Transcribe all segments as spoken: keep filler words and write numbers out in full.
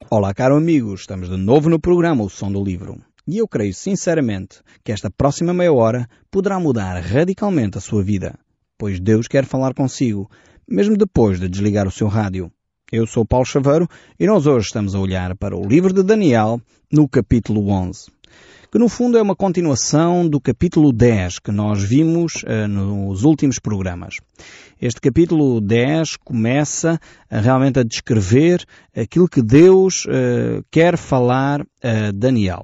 Olá, caro amigo, estamos de novo no programa O Som do Livro. E eu creio sinceramente que esta próxima meia hora poderá mudar radicalmente a sua vida, pois Deus quer falar consigo, mesmo depois de desligar o seu rádio. Eu sou Paulo Chaveiro e nós hoje estamos a olhar para o livro de Daniel no capítulo onze, que no fundo é uma continuação do capítulo dez que nós vimos uh, nos últimos programas. Este capítulo dez começa uh, realmente a descrever aquilo que Deus uh, quer falar a Daniel.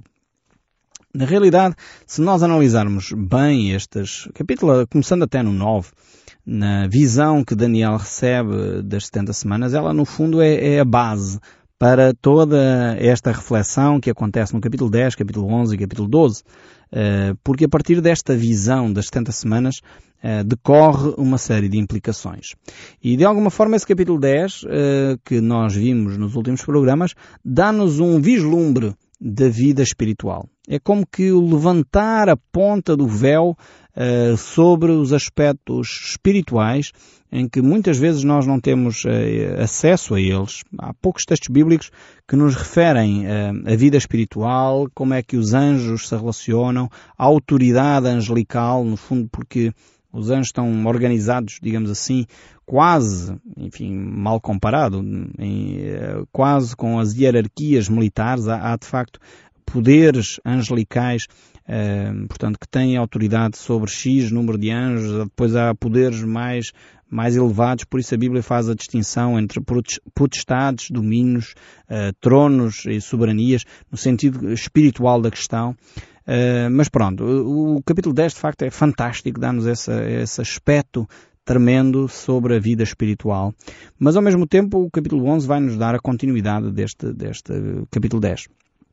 Na realidade, se nós analisarmos bem estes capítulos, começando até no nove, na visão que Daniel recebe das setenta semanas, ela no fundo é, é a base para toda esta reflexão que acontece no capítulo dez, capítulo onze e capítulo doze, porque a partir desta visão das setenta semanas decorre uma série de implicações. E de alguma forma esse capítulo dez, que nós vimos nos últimos programas, dá-nos um vislumbre da vida espiritual. É como que o levantar a ponta do véu uh, sobre os aspectos espirituais em que muitas vezes nós não temos uh, acesso a eles. Há poucos textos bíblicos que nos referem uh, a vida espiritual, como é que os anjos se relacionam, a autoridade angelical, no fundo porque os anjos estão organizados, digamos assim, quase, enfim, mal comparado, em, quase com as hierarquias militares. Há, há de facto poderes angelicais, eh, portanto, que têm autoridade sobre X número de anjos. Depois há poderes mais, mais elevados, por isso a Bíblia faz a distinção entre potestades, domínios, eh, tronos e soberanias, no sentido espiritual da questão. Uh, mas pronto, o, o capítulo dez de facto é fantástico, dá-nos esse, esse aspecto tremendo sobre a vida espiritual. Mas ao mesmo tempo o capítulo onze vai-nos dar a continuidade deste, deste capítulo dez.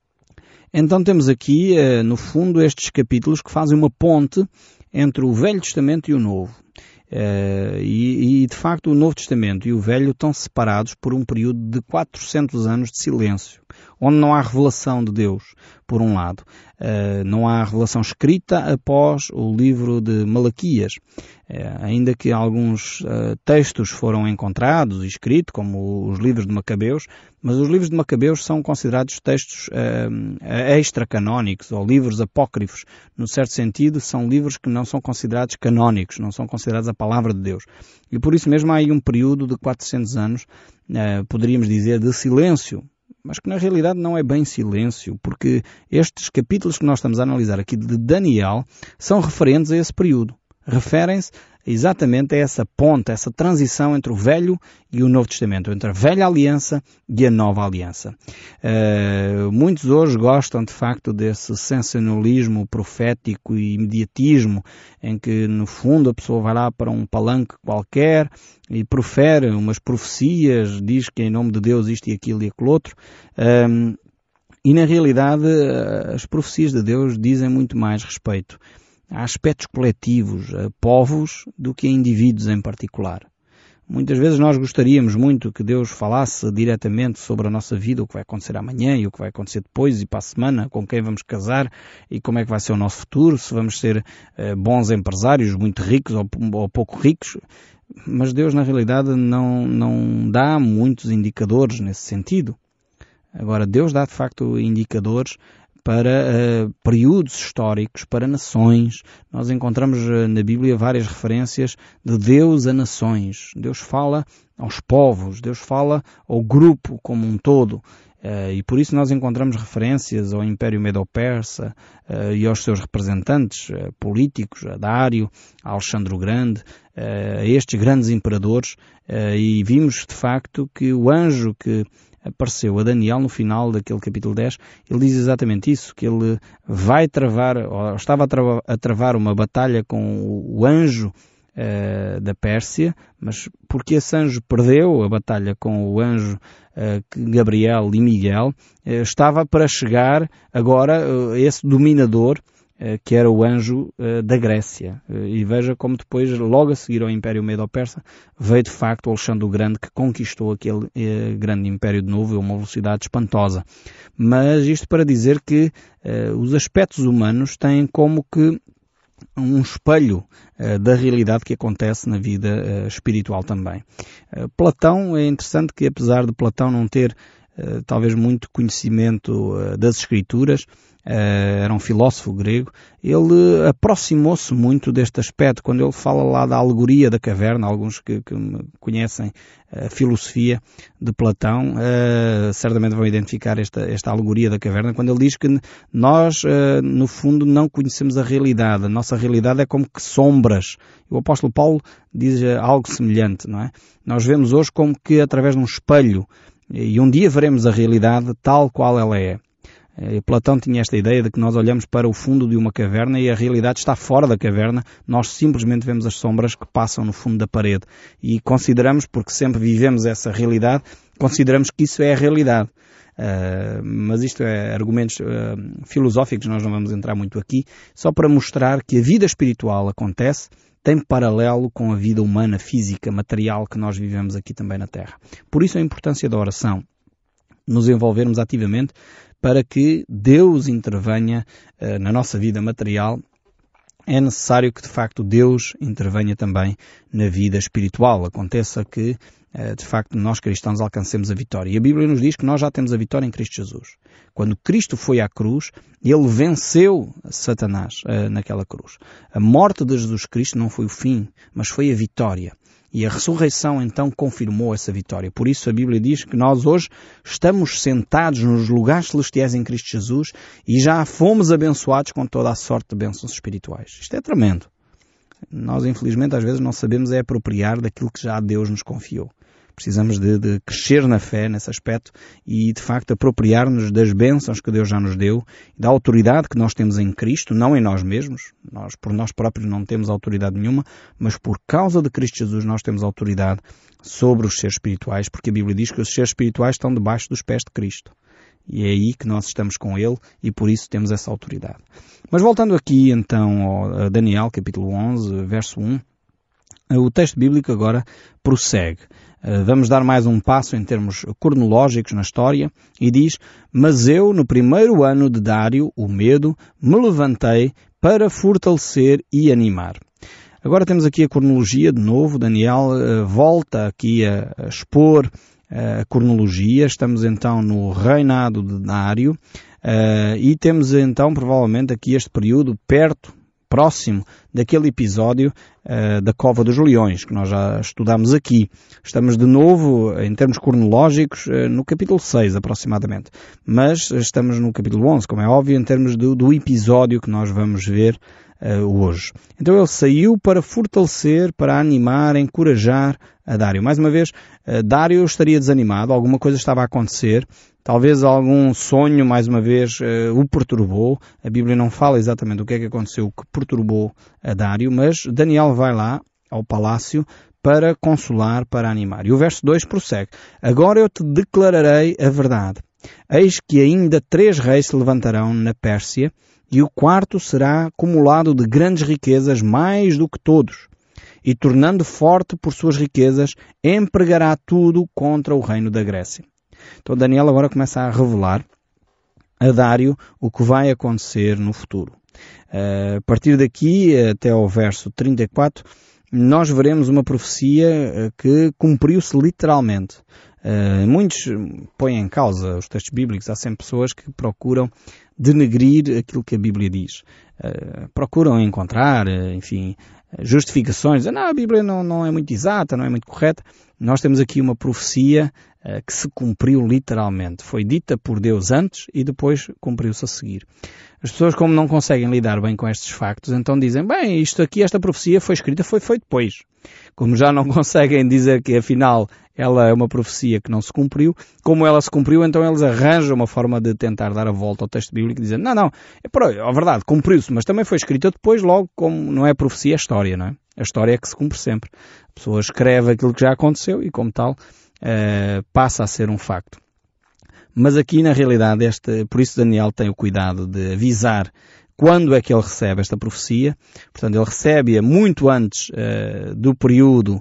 Então temos aqui, uh, no fundo, estes capítulos que fazem uma ponte entre o Velho Testamento e o Novo. Uh, e, e de facto o Novo Testamento e o Velho estão separados por um período de quatrocentos anos de silêncio, onde não há revelação de Deus, por um lado. Uh, não há revelação escrita após o livro de Malaquias. Uh, ainda que alguns uh, textos foram encontrados e escritos, como os livros de Macabeus, mas os livros de Macabeus são considerados textos uh, extracanónicos, ou livros apócrifos. No certo sentido, são livros que não são considerados canónicos, não são considerados a palavra de Deus. E por isso mesmo há aí um período de quatrocentos anos, uh, poderíamos dizer, de silêncio, mas que na realidade não é bem silêncio, porque estes capítulos que nós estamos a analisar aqui de Daniel são referentes a esse período. Referem-se exatamente a essa ponte, a essa transição entre o Velho e o Novo Testamento, entre a Velha Aliança e a Nova Aliança. Uh, muitos hoje gostam de facto desse sensacionalismo profético e imediatismo, em que no fundo a pessoa vai lá para um palanque qualquer e profere umas profecias, diz que em nome de Deus isto e aquilo e aquilo outro. Uh, e na realidade as profecias de Deus dizem muito mais respeito a aspectos coletivos, a povos, do que a indivíduos em particular. Muitas vezes nós gostaríamos muito que Deus falasse diretamente sobre a nossa vida, o que vai acontecer amanhã e o que vai acontecer depois e para a semana, com quem vamos casar e como é que vai ser o nosso futuro, se vamos ser uh, bons empresários, muito ricos ou, ou pouco ricos. Mas Deus na realidade não, não dá muitos indicadores nesse sentido. Agora, Deus dá de facto indicadores para uh, períodos históricos, para nações. Nós encontramos uh, na Bíblia várias referências de Deus a nações. Deus fala aos povos, Deus fala ao grupo como um todo. Uh, e por isso nós encontramos referências ao Império Medo-Persa uh, e aos seus representantes uh, políticos, a Dário, a Alexandre o Grande, uh, a estes grandes imperadores. Uh, e vimos de facto que o anjo que apareceu a Daniel no final daquele capítulo dez, ele diz exatamente isso, que ele vai travar, ou estava a travar, a travar uma batalha com o anjo uh, da Pérsia, mas porque esse anjo perdeu a batalha com o anjo uh, Gabriel e Miguel, uh, estava para chegar agora uh, esse dominador, que era o anjo uh, da Grécia. Uh, e veja como depois, logo a seguir ao Império Medo-Persa, veio de facto o Alexandre o Grande, que conquistou aquele uh, grande império de novo a uma velocidade espantosa. Mas isto para dizer que uh, os aspectos humanos têm como que um espelho uh, da realidade que acontece na vida uh, espiritual também. Uh, Platão, é interessante que apesar de Platão não ter uh, talvez muito conhecimento uh, das Escrituras, Uh, era um filósofo grego, ele aproximou-se muito deste aspecto, quando ele fala lá da alegoria da caverna. Alguns que, que conhecem a filosofia de Platão, uh, certamente vão identificar esta, esta alegoria da caverna, quando ele diz que nós, uh, no fundo, não conhecemos a realidade. A nossa realidade é como que sombras. O apóstolo Paulo diz uh, algo semelhante, não é? Nós vemos hoje como que através de um espelho, e um dia veremos a realidade tal qual ela é. Platão tinha esta ideia de que nós olhamos para o fundo de uma caverna e a realidade está fora da caverna, nós simplesmente vemos as sombras que passam no fundo da parede e consideramos, porque sempre vivemos essa realidade, consideramos que isso é a realidade. Uh, mas isto é argumentos uh, filosóficos, nós não vamos entrar muito aqui, só para mostrar que a vida espiritual acontece, tem paralelo com a vida humana, física, material que nós vivemos aqui também na Terra. Por isso a importância da oração, nos envolvermos ativamente para que Deus intervenha uh, na nossa vida material. É necessário que, de facto, Deus intervenha também na vida espiritual. Aconteça que, uh, de facto, nós cristãos alcancemos a vitória. E a Bíblia nos diz que nós já temos a vitória em Cristo Jesus. Quando Cristo foi à cruz, Ele venceu Satanás uh, naquela cruz. A morte de Jesus Cristo não foi o fim, mas foi a vitória. E a ressurreição então confirmou essa vitória. Por isso a Bíblia diz que nós hoje estamos sentados nos lugares celestiais em Cristo Jesus e já fomos abençoados com toda a sorte de bênçãos espirituais. Isto é tremendo. Nós infelizmente às vezes não sabemos é apropriar daquilo que já Deus nos confiou. Precisamos de, de crescer na fé nesse aspecto e, de facto, apropriar-nos das bênçãos que Deus já nos deu, da autoridade que nós temos em Cristo, não em nós mesmos. Nós, por nós próprios, não temos autoridade nenhuma, mas por causa de Cristo Jesus nós temos autoridade sobre os seres espirituais, porque a Bíblia diz que os seres espirituais estão debaixo dos pés de Cristo. E é aí que nós estamos com Ele e por isso temos essa autoridade. Mas voltando aqui, então, ao Daniel, capítulo onze, verso um, o texto bíblico agora prossegue. Vamos dar mais um passo em termos cronológicos na história e diz: mas eu, no primeiro ano de Dário, o Medo, me levantei para fortalecer e animar. Agora temos aqui a cronologia de novo. Daniel uh, volta aqui a, a expor uh, a cronologia. Estamos então no reinado de Dário uh, e temos então provavelmente aqui este período perto, próximo daquele episódio uh, da Cova dos Leões, que nós já estudamos aqui. Estamos de novo, em termos cronológicos, uh, no capítulo seis aproximadamente. Mas estamos no capítulo onze, como é óbvio, em termos do, do episódio que nós vamos ver uh, hoje. Então ele saiu para fortalecer, para animar, encorajar a Dário. Mais uma vez, uh, Dário estaria desanimado, alguma coisa estava a acontecer. Talvez algum sonho, mais uma vez, uh, o perturbou. A Bíblia não fala exatamente o que é que aconteceu, o que perturbou a Dário, mas Daniel vai lá ao palácio para consolar, para animar. E o verso dois prossegue: agora eu te declararei a verdade. Eis que ainda três reis se levantarão na Pérsia, e o quarto será acumulado de grandes riquezas, mais do que todos. E tornando forte por suas riquezas, empregará tudo contra o reino da Grécia. Então Daniel agora começa a revelar a Dário o que vai acontecer no futuro. Uh, a partir daqui até ao verso trinta e quatro, nós veremos uma profecia que cumpriu-se literalmente. Uh, muitos põem em causa os textos bíblicos. Há sempre pessoas que procuram denegrir aquilo que a Bíblia diz. Uh, procuram encontrar, uh, enfim, justificações. Não, a Bíblia não, não é muito exata, não é muito correta. Nós temos aqui uma profecia uh, que se cumpriu literalmente. Foi dita por Deus antes e depois cumpriu-se a seguir. As pessoas, como não conseguem lidar bem com estes factos, então dizem: bem, isto aqui, esta profecia foi escrita, foi, foi depois. Como já não conseguem dizer que afinal ela é uma profecia que não se cumpriu, como ela se cumpriu, então eles arranjam uma forma de tentar dar a volta ao texto bíblico, dizendo: não, não, é, por, é verdade, cumpriu-se, mas também foi escrita depois, logo, como não é profecia, é história, não é? A história é que se cumpre sempre. A pessoa escreve aquilo que já aconteceu e, como tal, uh, passa a ser um facto. Mas aqui, na realidade, este, por isso Daniel tem o cuidado de avisar quando é que ele recebe esta profecia. Portanto, ele recebe-a muito antes uh, do período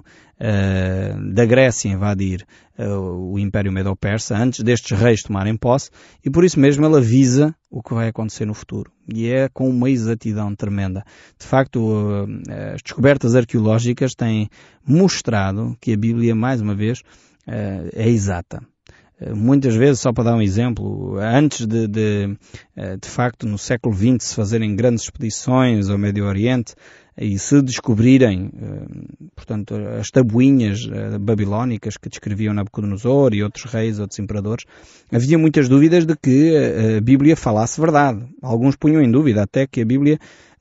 uh, da Grécia invadir uh, o Império Medo-Persa, antes destes reis tomarem posse, e por isso mesmo ele avisa o que vai acontecer no futuro. E é com uma exatidão tremenda. De facto, uh, as descobertas arqueológicas têm mostrado que a Bíblia, mais uma vez, uh, é exata. Muitas vezes, só para dar um exemplo, antes de, de, de facto, no século vinte se fazerem grandes expedições ao Médio Oriente e se descobrirem, portanto, as tabuinhas babilónicas que descreviam Nabucodonosor e outros reis, outros imperadores, havia muitas dúvidas de que a Bíblia falasse verdade. Alguns punham em dúvida até que a Bíblia,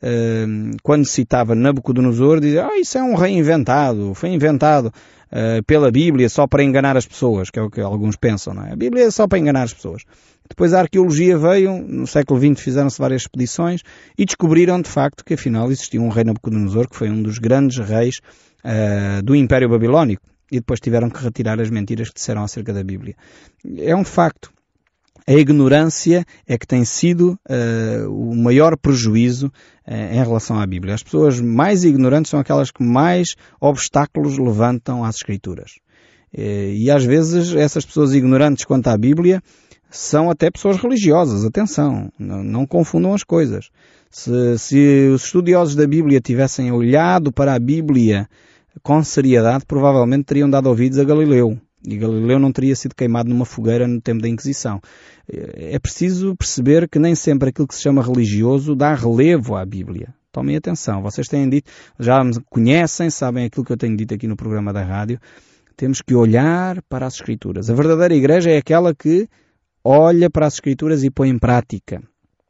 quando citava Nabucodonosor, dizia, ah, isso é um rei inventado, foi inventado Uh, pela Bíblia só para enganar as pessoas, que é o que alguns pensam, não é? A Bíblia é só para enganar as pessoas. Depois a arqueologia veio, no século vinte fizeram-se várias expedições e descobriram de facto que afinal existia um rei Nabucodonosor que foi um dos grandes reis uh, do Império Babilónico e depois tiveram que retirar as mentiras que disseram acerca da Bíblia. É um facto. A ignorância é que tem sido uh, o maior prejuízo uh, em relação à Bíblia. As pessoas mais ignorantes são aquelas que mais obstáculos levantam às Escrituras. Uh, e às vezes essas pessoas ignorantes quanto à Bíblia são até pessoas religiosas. Atenção, não, não confundam as coisas. Se, se os estudiosos da Bíblia tivessem olhado para a Bíblia com seriedade, provavelmente teriam dado ouvidos a Galileu. E Galileu não teria sido queimado numa fogueira no tempo da Inquisição. É preciso perceber que nem sempre aquilo que se chama religioso dá relevo à Bíblia. Tomem atenção. Vocês têm dito, já me conhecem, sabem aquilo que eu tenho dito aqui no programa da rádio. Temos que olhar para as Escrituras. A verdadeira igreja é aquela que olha para as Escrituras e põe em prática.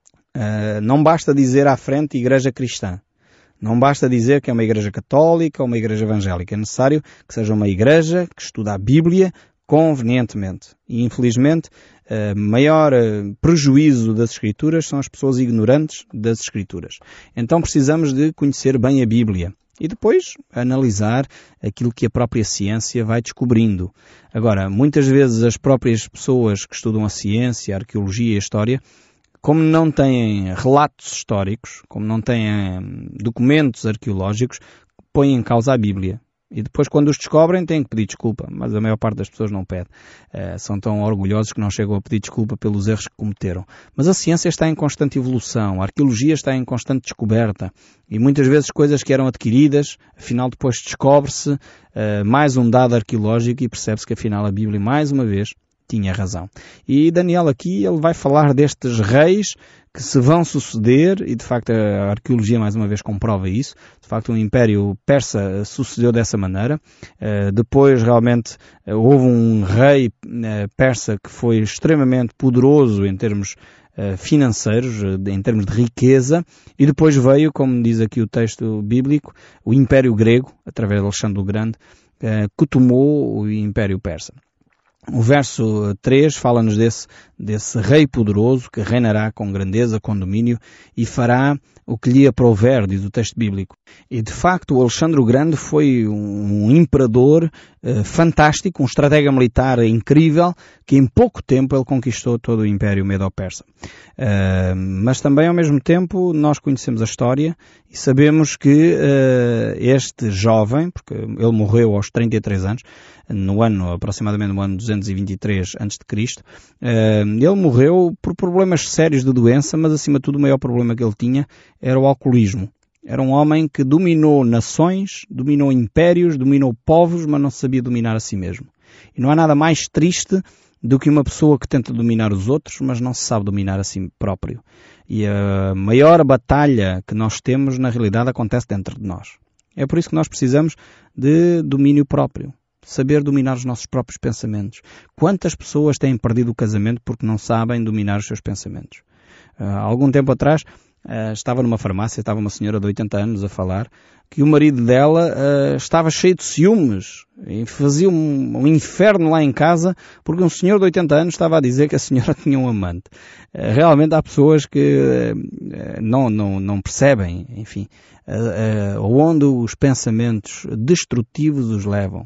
Uh, não basta dizer à frente igreja cristã. Não basta dizer que é uma igreja católica ou uma igreja evangélica. É necessário que seja uma igreja que estuda a Bíblia convenientemente. E, infelizmente, o maior prejuízo das Escrituras são as pessoas ignorantes das Escrituras. Então precisamos de conhecer bem a Bíblia e depois analisar aquilo que a própria ciência vai descobrindo. Agora, muitas vezes as próprias pessoas que estudam a ciência, a arqueologia e a história, como não têm relatos históricos, como não têm documentos arqueológicos, põem em causa a Bíblia. E depois, quando os descobrem, têm que pedir desculpa. Mas a maior parte das pessoas não pede. Uh, são tão orgulhosos que não chegam a pedir desculpa pelos erros que cometeram. Mas a ciência está em constante evolução. A arqueologia está em constante descoberta. E muitas vezes coisas que eram adquiridas, afinal depois descobre-se uh, mais um dado arqueológico e percebe-se que afinal a Bíblia, mais uma vez, tinha razão. E Daniel aqui, ele vai falar destes reis que se vão suceder, e de facto a arqueologia mais uma vez comprova isso. De facto o Império Persa sucedeu dessa maneira. Uh, depois realmente uh, houve um rei uh, persa que foi extremamente poderoso em termos uh, financeiros, uh, em termos de riqueza, e depois veio, como diz aqui o texto bíblico, o Império Grego, através de Alexandre o Grande, uh, que tomou o Império Persa. O verso três fala-nos desse, desse rei poderoso que reinará com grandeza, com domínio e fará o que lhe aprouver, diz o texto bíblico. E de facto o Alexandre o Grande foi um, um imperador uh, fantástico, um estratega militar incrível, que em pouco tempo ele conquistou todo o Império Medo-Persa. Uh, mas também ao mesmo tempo nós conhecemos a história e sabemos que uh, este jovem, porque ele morreu aos trinta e três anos, no ano, aproximadamente no ano duzentos e vinte e três antes de Cristo, ele morreu por problemas sérios de doença, mas acima de tudo o maior problema que ele tinha era o alcoolismo. Era um homem que dominou nações, dominou impérios, dominou povos, mas não sabia dominar a si mesmo. E não há nada mais triste do que uma pessoa que tenta dominar os outros, mas não se sabe dominar a si próprio. E a maior batalha que nós temos, na realidade, acontece dentro de nós. É por isso que nós precisamos de domínio próprio. Saber dominar os nossos próprios pensamentos. Quantas pessoas têm perdido o casamento porque não sabem dominar os seus pensamentos? Uh, há algum tempo atrás, uh, estava numa farmácia, estava uma senhora de oitenta anos a falar que o marido dela uh, estava cheio de ciúmes e fazia um, um inferno lá em casa porque um senhor de oitenta anos estava a dizer que a senhora tinha um amante. Uh, realmente há pessoas que uh, não, não, não percebem, enfim, uh, uh, onde os pensamentos destrutivos os levam.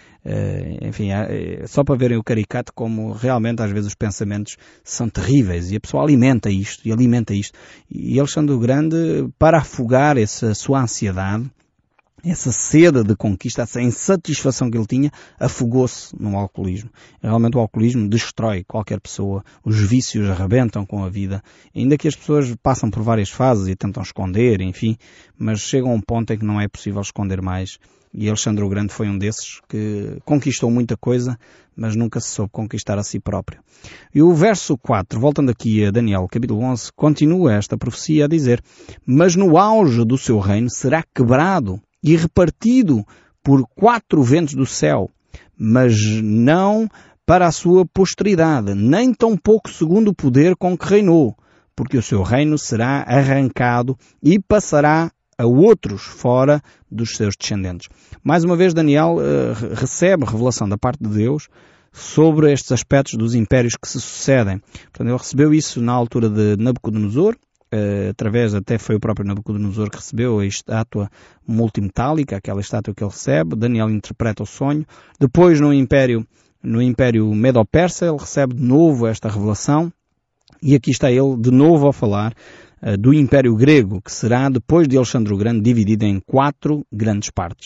Uh, enfim, uh, só para verem o caricato como realmente às vezes os pensamentos são terríveis e a pessoa alimenta isto e alimenta isto. E Alexandre o Grande, para afogar essa sua ansiedade, essa sede de conquista, essa insatisfação que ele tinha, afogou-se no alcoolismo. Realmente o alcoolismo destrói qualquer pessoa, os vícios arrebentam com a vida, ainda que as pessoas passam por várias fases e tentam esconder, enfim, mas chegam a um ponto em que não é possível esconder mais. E Alexandre o Grande foi um desses que conquistou muita coisa, mas nunca se soube conquistar a si próprio. E o verso quatro, voltando aqui a Daniel, capítulo onze, continua esta profecia a dizer: mas no auge do seu reino será quebrado e repartido por quatro ventos do céu, mas não para a sua posteridade, nem tampouco segundo o poder com que reinou, porque o seu reino será arrancado e passará a outros fora dos seus descendentes. Mais uma vez Daniel uh, recebe revelação da parte de Deus sobre estes aspectos dos impérios que se sucedem. Portanto, ele recebeu isso na altura de Nabucodonosor, uh, através, até foi o próprio Nabucodonosor que recebeu a estátua multimetálica, aquela estátua que ele recebe. Daniel interpreta o sonho. Depois no Império, no Império Medo-Persa, ele recebe de novo esta revelação, e aqui está ele de novo a falar do Império Grego, que será, depois de Alexandre o Grande, dividido em quatro grandes partes.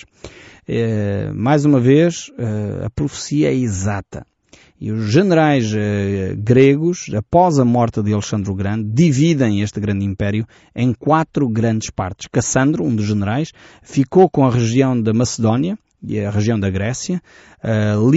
É, mais uma vez, a profecia é exata. E os generais eh, gregos, após a morte de Alexandre o Grande, dividem este grande império em quatro grandes partes. Cassandro, um dos generais, ficou com a região da Macedónia e a região da Grécia. Uh,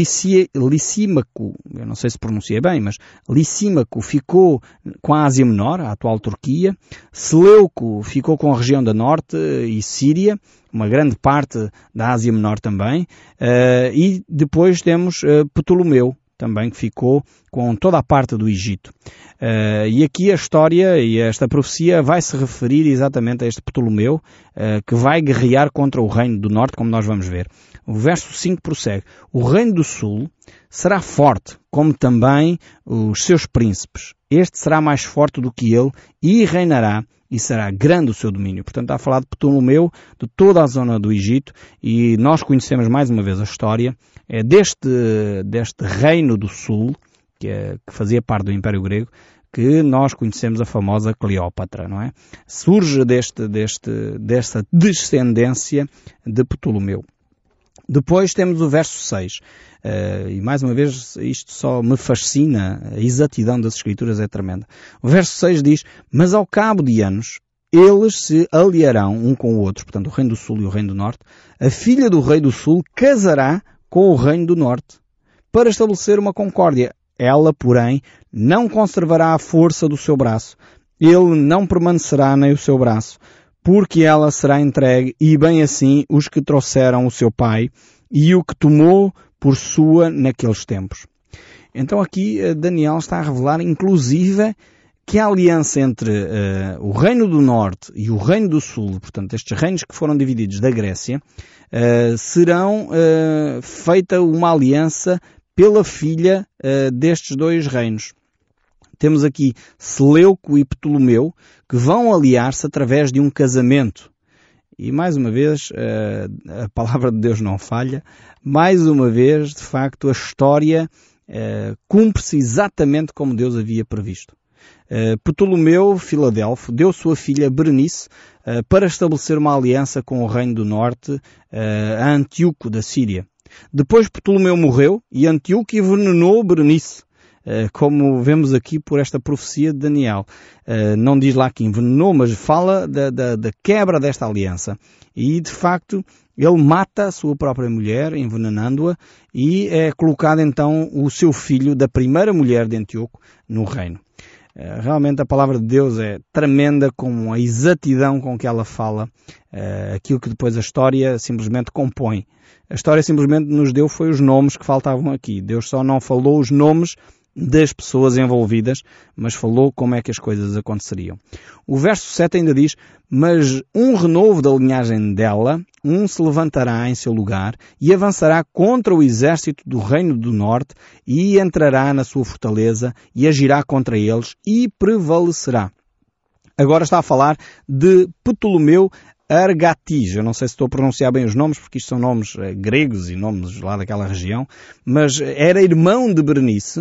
Licímaco, eu não sei se pronunciei bem, mas Licímaco ficou com a Ásia Menor, a atual Turquia. Seleuco ficou com a região da Norte e Síria, uma grande parte da Ásia Menor também. Uh, e depois temos uh, Ptolomeu, também, que ficou com toda a parte do Egito. Uh, e aqui a história e esta profecia vai se referir exatamente a este Ptolomeu, uh, que vai guerrear contra o reino do norte, como nós vamos ver. O verso cinco prossegue: o reino do sul será forte, como também os seus príncipes. Este será mais forte do que ele e reinará, e será grande o seu domínio. Portanto, está a falar de Ptolomeu, de toda a zona do Egito, e nós conhecemos mais uma vez a história é deste, deste reino do sul, que, é, que fazia parte do Império Grego, que nós conhecemos a famosa Cleópatra, não é? Surge deste, deste, desta descendência de Ptolomeu. Depois temos o verso seis. Uh, e mais uma vez isto só me fascina, a exatidão das Escrituras é tremenda. O verso seis diz: mas ao cabo de anos eles se aliarão um com o outro, portanto o reino do sul e o reino do norte. A filha do rei do sul casará com o reino do norte, para estabelecer uma concórdia. Ela, porém, não conservará a força do seu braço. Ele não permanecerá nem o seu braço, porque ela será entregue, e bem assim os que trouxeram o seu pai, e o que tomou por sua naqueles tempos. Então aqui Daniel está a revelar, inclusive, que a aliança entre uh, o reino do norte e o reino do sul, portanto estes reinos que foram divididos da Grécia, uh, serão uh, feita uma aliança pela filha uh, destes dois reinos. Temos aqui Seleuco e Ptolomeu, que vão aliar-se através de um casamento. E mais uma vez, a palavra de Deus não falha. Mais uma vez, de facto, a história cumpre-se exatamente como Deus havia previsto. Ptolomeu, Filadelfo, deu sua filha Berenice para estabelecer uma aliança com o reino do norte, a Antíoco da Síria. Depois Ptolomeu morreu e Antíoco envenenou Berenice, como vemos aqui por esta profecia de Daniel. Não diz lá que envenenou, mas fala da, da, da quebra desta aliança. E, de facto, ele mata a sua própria mulher, envenenando-a, e é colocado então o seu filho da primeira mulher de Antíoco no reino. Realmente a palavra de Deus é tremenda, com a exatidão com que ela fala, aquilo que depois a história simplesmente compõe. A história simplesmente nos deu foi os nomes que faltavam aqui. Deus só não falou os nomes das pessoas envolvidas, mas falou como é que as coisas aconteceriam. O verso sete ainda diz: mas um renovo da linhagem dela, um se levantará em seu lugar e avançará contra o exército do reino do norte e entrará na sua fortaleza e agirá contra eles e prevalecerá. Agora está a falar de Ptolomeu Argatis. Eu não sei se estou a pronunciar bem os nomes, porque isto são nomes eh, gregos e nomes lá daquela região, mas era irmão de Berenice,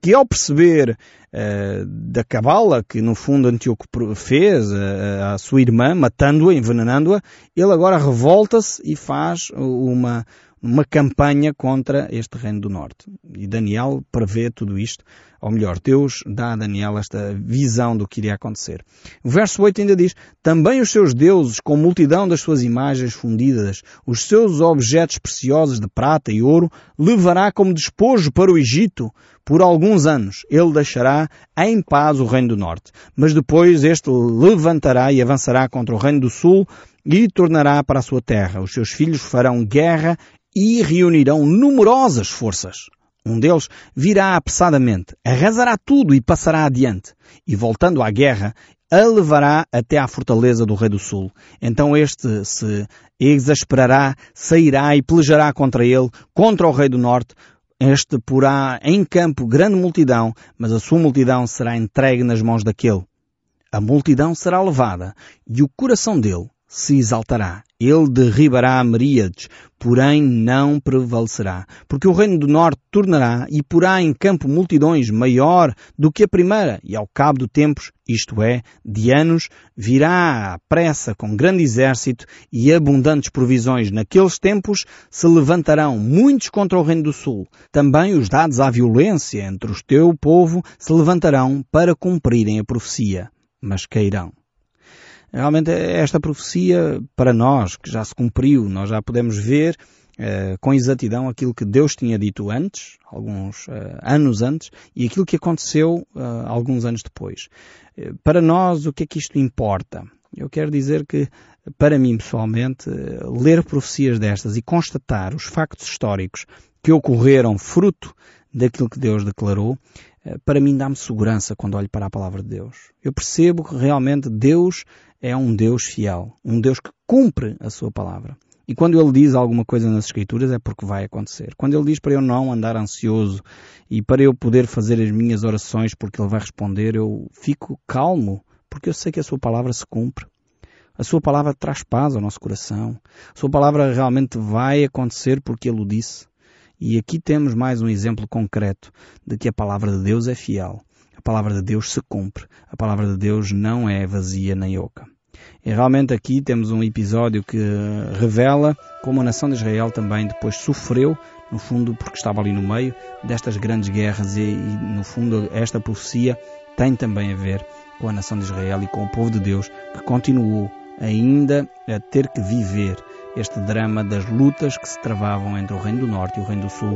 que ao perceber uh, da cabala que no fundo Antíoco fez uh, à sua irmã, matando-a, envenenando-a, ele agora revolta-se e faz uma, uma campanha contra este reino do norte. E Daniel prevê tudo isto, ou melhor, Deus dá a Daniel esta visão do que iria acontecer. O verso oito ainda diz: também os seus deuses, com multidão das suas imagens fundidas, os seus objetos preciosos de prata e ouro, levará como despojo para o Egito. Por alguns anos ele deixará em paz o reino do norte, mas depois este levantará e avançará contra o reino do sul e tornará para a sua terra. Os seus filhos farão guerra e reunirão numerosas forças. Um deles virá apressadamente, arrasará tudo e passará adiante, e voltando à guerra, a levará até à fortaleza do rei do sul. Então este se exasperará, sairá e pelejará contra ele, contra o rei do norte. Este porá em campo grande multidão, mas a sua multidão será entregue nas mãos daquele. A multidão será levada, e o coração dele se exaltará. Ele derribará miríades, porém não prevalecerá. Porque o reino do norte tornará e porá em campo multidões maior do que a primeira. E ao cabo do tempos, isto é, de anos, virá à pressa com grande exército e abundantes provisões. Naqueles tempos se levantarão muitos contra o reino do sul. Também os dados à violência entre o teu povo se levantarão para cumprirem a profecia, mas cairão. Realmente esta profecia, para nós, que já se cumpriu, nós já podemos ver uh, com exatidão aquilo que Deus tinha dito antes, alguns uh, anos antes, e aquilo que aconteceu uh, alguns anos depois. Uh, para nós, o que é que isto importa? Eu quero dizer que, para mim pessoalmente, uh, ler profecias destas e constatar os factos históricos que ocorreram fruto daquilo que Deus declarou, para mim dá-me segurança quando olho para a palavra de Deus. Eu percebo que realmente Deus é um Deus fiel, um Deus que cumpre a sua palavra. E quando Ele diz alguma coisa nas Escrituras é porque vai acontecer. Quando Ele diz para eu não andar ansioso e para eu poder fazer as minhas orações porque Ele vai responder, eu fico calmo, porque eu sei que a sua palavra se cumpre. A sua palavra traz paz ao nosso coração. A sua palavra realmente vai acontecer porque Ele o disse. E aqui temos mais um exemplo concreto de que a palavra de Deus é fiel. A palavra de Deus se cumpre. A palavra de Deus não é vazia nem oca. E realmente aqui temos um episódio que revela como a nação de Israel também depois sofreu, no fundo porque estava ali no meio destas grandes guerras e, e no fundo esta profecia tem também a ver com a nação de Israel e com o povo de Deus que continuou ainda a ter que viver este drama das lutas que se travavam entre o Reino do Norte e o Reino do Sul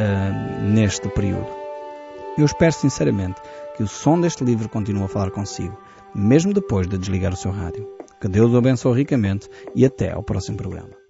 uh, neste período. Eu espero sinceramente que o som deste livro continue a falar consigo, mesmo depois de desligar o seu rádio. Que Deus o abençoe ricamente e até ao próximo programa.